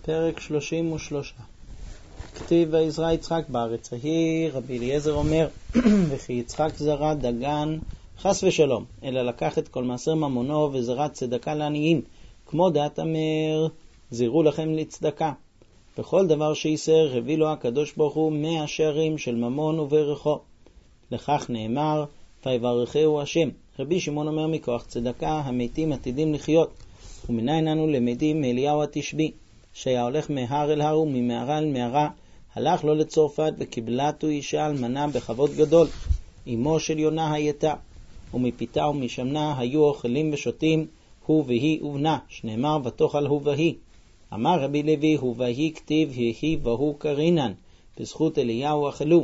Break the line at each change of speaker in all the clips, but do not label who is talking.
פרק 33. כתיב ויזרע יצחק בארץ ההיא. רבי אליעזר אומר וכי יצחק זרע דגן חס ושלום, אלא לקח את כל מעשר ממונו וזרע צדקה לעניים, כמו דעת אמר זירו לכם לצדקה. בכל דבר שיסר הביא לו הקדוש ברוך הוא 100 שערים של ממון וברכו. לכך נאמר ויברכהו השם. רבי שמעון אומר מכוח צדקה המתים עתידים לחיות. ומניין אנו למדים מאליהו התשבי, שהיה הולך מהר אל הר וממערה אל מערה, הלך לו לצרפת וקיבלתו אישה אלמנה בכבוד גדול, אמו של יונה הייתה, ומפיתה ומשמנה היו אוכלים ושותים, הוא והיא ובנה, שנאמר ותאכל הוא והיא. אמר רבי לוי הוא והיא כתיב היא והוא קרינן, בזכות אליהו אכלו.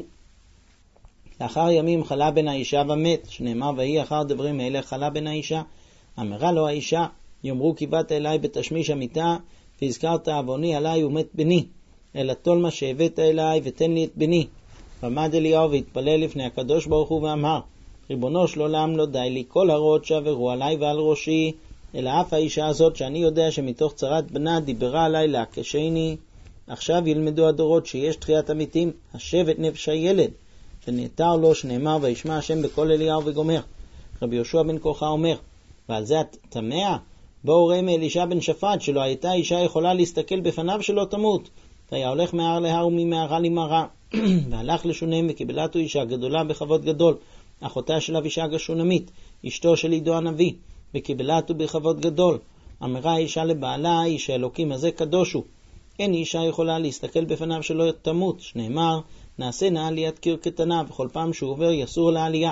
לאחר ימים חלה בן האישה ומת, שנאמר והיא אחר דברים האלה חלה בן האישה. אמרה לו האישה יאמרו כי באת אליי בתשמיש המיטה והזכרת עווני עליי ומת בני, אלא תול מה שהבאת אליי ותן לי את בני. ועמד אליהו והתפלל לפני הקדוש ברוך הוא ואמר ריבונו של עולם לא די לי כל הרעות שעברו עליי ועל ראשי, אלא אף האישה הזאת שאני יודע שמתוך צרת בנה דיברה עליי להקשני. עכשיו ילמדו הדורות שיש תחיית המתים, השבת נפש הילד, ונאתר לו, שנאמר וישמע השם בקול אליהו וגומר. רבי יהושע בן כוחה אומר ועל זה את תמה? בואו ראה מאלישע בן שפט שלא הייתה אישה יכולה להסתכל בפניו שלא תמות, והיה הולך מהר להר וממערה למערה והלך לשונם וקיבלתו אישה גדולה בכבוד גדול, אחותה של אבישג השונמית, אשתו של עידו הנביא, וקיבלתו בכבוד גדול. אמרה האישה לבעלה איש האלוקים הזה קדוש הוא, אין אישה יכולה להסתכל בפניו שלא תמות, שנאמר נעשה נא עליית קיר קטנה, וכל פעם שהוא עובר יסור לעלייה.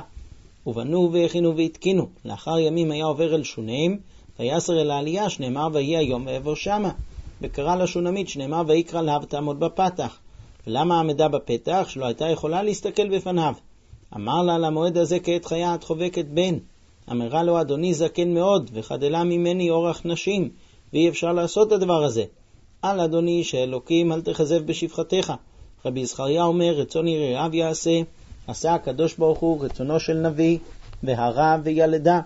ובנו והכינו והתקינו. לאחר ימים היה עובר אל שונם ויסר אל העלייה, שנאמר ויהי היום ויבוא שמה. וקרא לשונמית, שנאמר ויקרא לה ותעמוד בפתח. ולמה עמדה בפתח? שלא הייתה יכולה להסתכל בפניו. אמר לה למועד הזה כעת חיה את חובקת בן. אמרה לו אדוני זקן מאוד וחדלה ממני אורח נשים, ואי אפשר לעשות את הדבר הזה. על אדוני שאלוקים אל תחזב בשפחתך. רבי זכריה אומר רצון יראיו יעשה, עשה הקדוש ברוך הוא רצונו של נביא, והרה וילדה.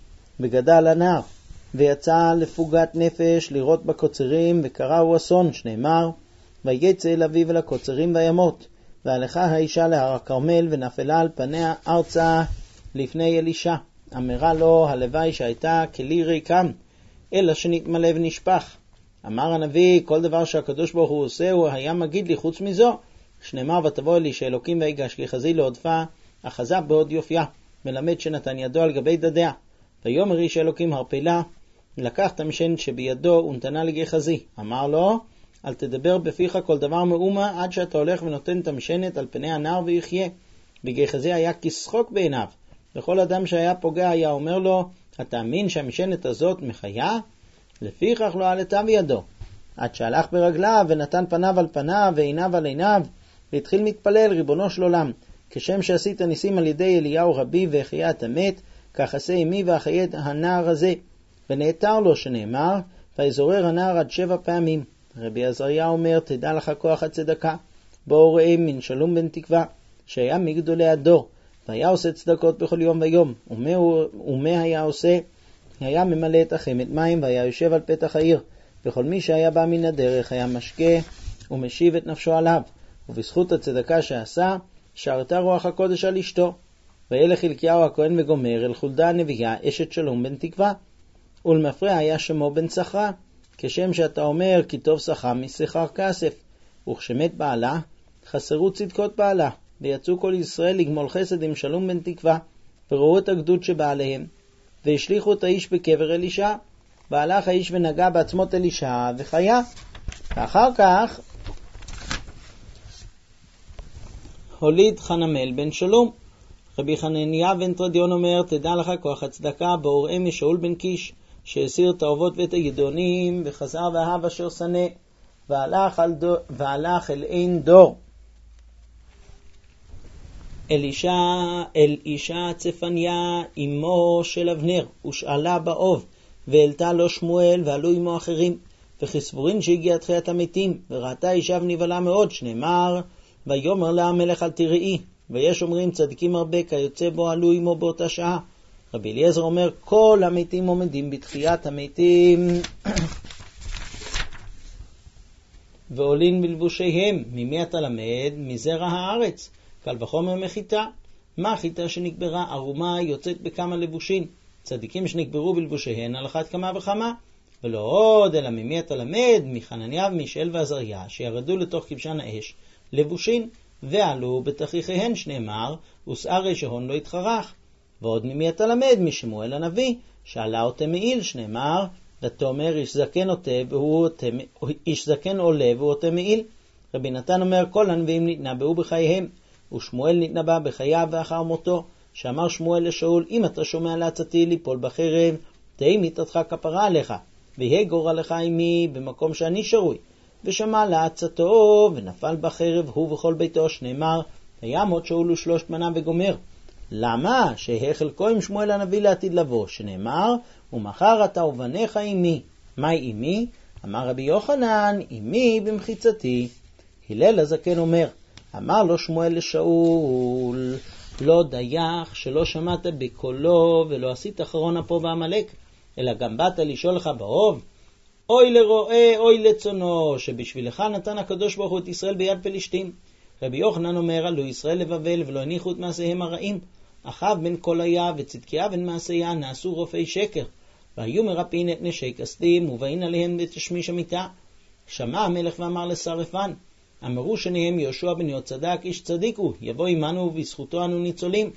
וגדל הנער ויצא לפוגת נפש לראות בקוצרים, וקראו אסון, שנאמר ויצא אל אביו אל הקוצרים וימות. והלכה האישה להר הכרמל ונפלה על פניה ארצה לפני אלישע. אמרה לו הלוואי שהייתה כלי ריקם, אלא שנתמלא ונשפך. אמר הנביא כל דבר שהקדוש ברוך הוא עושה הוא היה מגיד לי חוץ מזו, שנאמר ותבוא אלי שאלוקים ויגש גחזי לעודפה, אחזה בעוד יופיה, מלמד שנתן ידו על גבי דדיה. ויאמר איש אלוקים הרפלה, לקח את המשענת שבידו ונתנה לגחזי. אמר לו אל תדבר בפיך כל דבר מאומה עד שאתה הולך ונותן את המשענת על פני הנער ויחיה. וגחזי היה כשחוק בעיניו, וכל אדם שהיה פוגע היה אומר לו התאמין שהמשענת הזאת מחיה? לפיכך לא עלתה בידו. עד שהלך ברגליו ונתן פניו על פניו ועיניו על עיניו, והתחיל מתפלל ריבונו של עולם, כשם שעשית ניסים על ידי אליהו רבי והחיה את המת, כך עשה עמי ואחיה את הנער הזה. ונאתר לו, שנאמר ויזורר הנער עד 7 פעמים. רבי עזריה אומר תדע לך כוח הצדקה. בואו ראה מן שלום בן תקווה, שהיה מגדולי הדור, והיה עושה צדקות בכל יום ויום. ומה היה עושה? היה ממלא את החמת מים והיה יושב על פתח העיר, וכל מי שהיה בא מן הדרך היה משקה ומשיב את נפשו עליו. ובזכות הצדקה שעשה שרתה רוח הקודש על אשתו. וילך חלקיהו הכהן וגומר אל חולדה הנביאה אשת שלום בן תקווה, ולמפרע היה שמו בן שכרה, כשם שאתה אומר כי טוב שכר משכר כסף. וכשמת בעלה חסרו צדקות בעלה, ויצאו כל ישראל לגמול חסד עם שלום בן תקווה, וראו את הגדוד שבא עליהם, והשליחו את האיש בקבר אלישע. והלך האיש ונגע בעצמות אלישע וחיה. ואחר כך הוליד חנמאל בן שלום. רבי חנניה בן תרדיון אומר תדע לך כוח הצדקה. באוראה משאול בן קיש, שהסיר את האובות ואת הגדעונים, וחזר ואהב אשר שנא, והלך אל עין דור. אלישע צפניה אמו של אבנר, ושאלה באוב, והעלתה לו שמואל, ועלו עמו אחרים, וכסבורין שהגיע תחיית המתים, וראתה אישה ונבהלה מאוד, שנאמר ויאמר לה המלך אל תראי. ויש אומרים צדיקים הרבה כיוצא בו עלו עמו באותה שעה. רבי אליעזר אומר כל המתים עומדים בתחיית המתים ועולין בלבושיהם. ממי אתה למד? מזרע הארץ. קל וחומר מחיטה. מה החיטה שנקברה? ערומה יוצאת בכמה לבושים. צדיקים שנקברו בלבושיהן על אחת כמה וכמה. ולא עוד, אלא ממי אתה למד? מחנניה ומישאל ועזריה, שירדו לתוך כבשן האש לבושים, ועלו בתכריכיהן, שנאמר, ושערי שהון לא יתחרך. ועוד ממי אתה למד? משמואל הנביא, שעלה אותה מעיל, שנאמר, ותאמר איש זקן עולה והוא אותה מעיל. רבי נתן אומר, כל הנביאים נתנבאו בחייהם, ושמואל נתנבא בחייו ואחר מותו, שאמר שמואל לשאול, אם אתה שומע לעצתי ליפול בחרב, תהי מיתתך כפרה עליך, ויהיה גורלך עמי במקום שאני שרוי. ושמע לעצתו ונפל בחרב הוא וכל ביתו, שנאמר, וימות שאול ושלושת בניו וגומר. למה? שיהיה חלקו עם שמואל הנביא לעתיד לבוא, שנאמר, ומחר אתה ובניך עמי. מהי עמי? אמר רבי יוחנן, עמי במחיצתי. הלל הזקן אומר, אמר לו שמואל לשאול, לא דייך שלא שמעת בקולו ולא עשית אחרון אפו בעמלק, אלא גם באת לשאול לך באוב. אוי לרועה, אוי לצונו, שבשבילך נתן הקדוש ברוך הוא את ישראל ביד פלישתים. רבי יוחנן אומר, עלו ישראל לבבל ולא הניחו את מעשיהם הרעים. אחאב בן קוליה וצדקיה בן מעשיה נעשו רופאי שקר, והיו מרפאים את נשי כסדים ובאים עליהם בתשמיש המיטה. שמע המלך ואמר לשרפן, אמרו שניהם יהושע בן יהוצדק איש צדיק הוא, יבוא עמנו ובזכותו אנו ניצולים.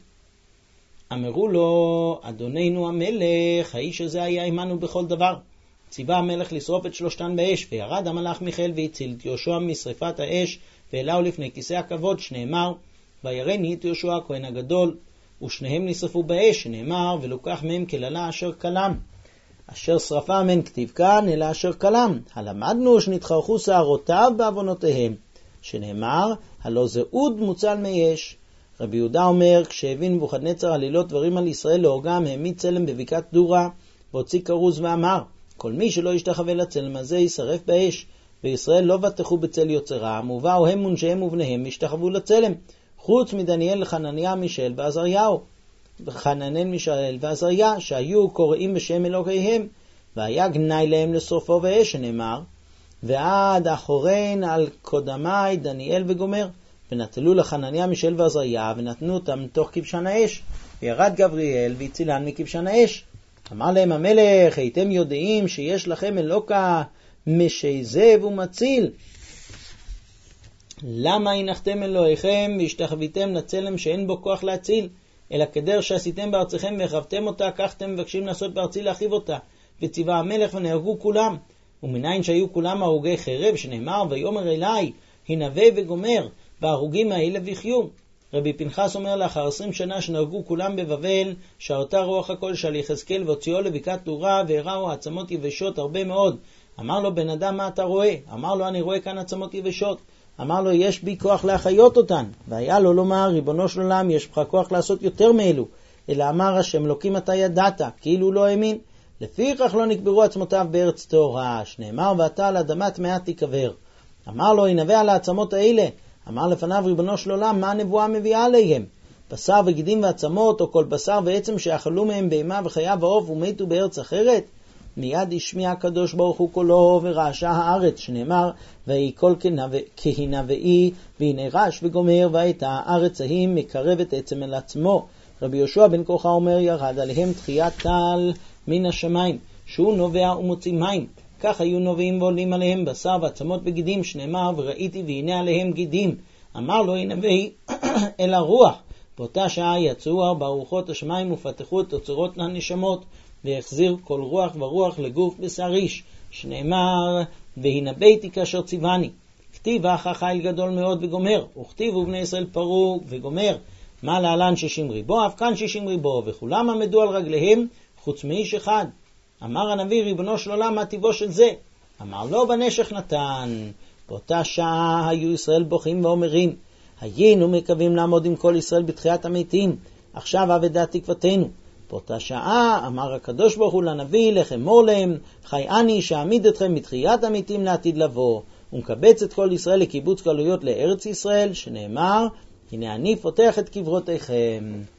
אמרו לו, אדוננו המלך, האיש הזה היה עמנו בכל דבר. ציווה המלך לשרוף את שלושתן באש, וירד המלאך מיכאל והציל את יהושע משריפת האש, והעלהו לפני כיסא הכבוד, שנאמר, ויראני את יהושע הכהן הגדול, ושניהם נשרפו באש, שנאמר, ולוקח מהם כללה אשר קלם. אשר שרפה מן כתיב כאן, אלא אשר קלם. הלמדנו שנתחרחו שערותיו בעוונותיהם, שנאמר, הלא זה אוד מוצל מאש. רבי יהודה אומר, כשהבין נבוכדנצר עלילות דברים על ישראל להורגם, העמיד צלם בבקעת דורה, והוציא כרוז ואמר, כל מי שלא ישתחווה לצלם הזה ישרף באש. וישראל לא בטחו בצל יוצרם, ובאו הם ונשיהם ובניהם ישתחוו לצלם, חוץ מדניאל, חנניה, מישאל ועזריהו. חננאל, מישאל ועזריה, שהיו קוראים בשם אלוהיהם, והיה גנאי להם לשרופו באש, שנאמר, ועד אחורין על קודמי דניאל וגומר. ונטלו לחנניה, מישאל ועזריה, ונתנו אותם מתוך כבשן האש, וירד גבריאל והצילן מכבשן האש. אמר להם המלך, הייתם יודעים שיש לכם אלוקה משזב ומציל, למה הנחתם אלוהיכם והשתחוויתם לצלם שאין בו כוח להציל? אלא כדר שעשיתם בארציכם והחרבתם אותה, כך אתם מבקשים לעשות בארצי להחריב אותה. וציווה המלך ונהרגו כולם. ומניין שהיו כולם הרוגי חרב, שנאמר, ויאמר אלי, הנבא וגומר, וההרוגים האלה ויחיו. רבי פנחס אומר, לאחר 20 שנה שנהרגו כולם בבבל, שערתה רוח הקודש על יחזקאל והוציאו לבקעת דורה, והראו עצמות יבשות הרבה מאוד. אמר לו, בן אדם, מה אתה רואה? אמר לו, אני רואה כאן עצמות יבשות. אמר לו, יש בי כוח להחיות אותן. והיה לו לומר, ריבונו של עולם, יש בך כוח לעשות יותר מאלו. אלא אמר השם, אלוקים אתה ידעת, כאילו לא האמין. לפיכך לא נקברו עצמותיו בארץ טהורה, שנאמר, ואתה על אדמה טמאה תיקבר. אמר לו, ינבא על העצמות האלה. אמר לפניו, ריבונו של עולם, מה הנבואה מביאה עליהם? בשר וגידים ועצמות, או כל בשר ועצם שאכלו מהם בהמה וחיה ועוף ומתו בארץ אחרת? מיד השמיע הקדוש ברוך הוא קולו ורעשה הארץ, שנאמר, ויהי קול כהנבאי, והנה רעש וגומר, והייתה הארץ ההיא מקרבת עצם אל עצמו. רבי יהושע בן כוחה אומר, ירד עליהם תחיית טל מן השמיים, שהוא נובע ומוציא מים. כך היו נובעים ועולים עליהם בשר ועצמות וגידים, שנאמר, וראיתי והנה עליהם גידים. אמר לו ינבאי אל הרוח. באותה שעה יצאו 4 רוחות השמיים ופתחו את אוצרות לנשמות, והחזיר כל רוח ורוח לגוף בשר איש, שנאמר, והנבאתי כאשר ציווני. כתיב אחא חיל גדול מאוד וגומר, וכתיבו בני ישראל פרו וגומר. מה להלן 60 ריבו, אף כאן 60 ריבו, וכולם עמדו על רגליהם חוץ מאיש אחד. אמר הנביא, ריבונו של עולם, מה טיבו של זה? אמר לו, בנשך נתן. באותה שעה היו ישראל בוכים ואומרים, היינו מקווים לעמוד עם כל ישראל בתחיית המתים, עכשיו אבדה תקוותנו. באותה שעה אמר הקדוש ברוך הוא לנביא, לך אמור להם, חי אני שאעמיד אתכם בתחיית המתים לעתיד לבוא, ומקבץ את כל ישראל לקיבוץ גלויות לארץ ישראל, שנאמר, הנה אני פותח את קברותיכם.